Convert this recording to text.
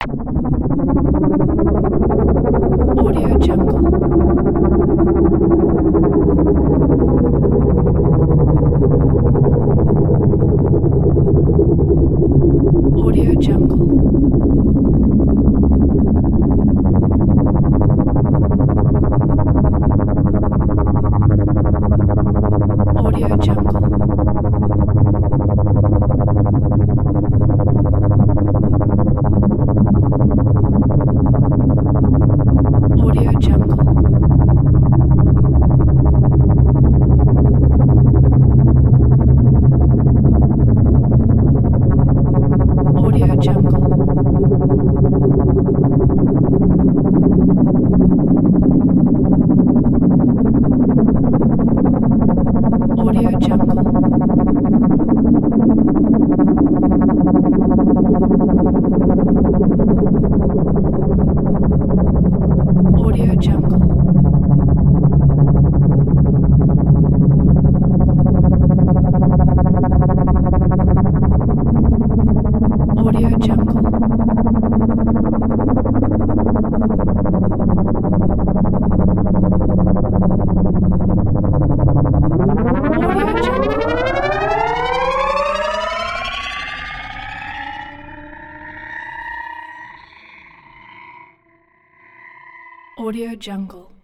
Audio Jungle. Audio Jungle. Audio Jungle. Audio Jungle. Audio Jungle. Audio Jungle. Audio Jungle. Audio Jungle. Audio Jungle.